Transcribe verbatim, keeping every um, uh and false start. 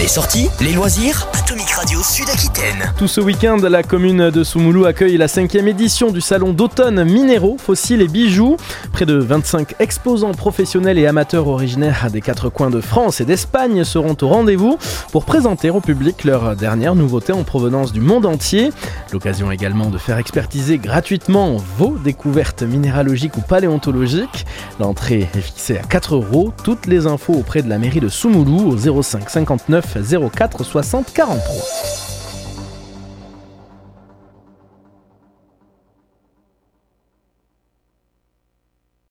Les sorties, les loisirs, Atomic Radio Sud-Aquitaine. Tout ce week-end, la commune de Soumoulou accueille la cinquième édition du salon d'automne minéraux, fossiles et bijoux. Près de vingt-cinq exposants professionnels et amateurs originaires des quatre coins de France et d'Espagne seront au rendez-vous pour présenter au public leurs dernières nouveautés en provenance du monde entier. L'occasion également de faire expertiser gratuitement vos découvertes minéralogiques ou paléontologiques. L'entrée est fixée à quatre euros. Toutes les infos auprès de la mairie de Soumoulou au zéro cinq cinquante-neuf zéro quatre soixante quarante-trois.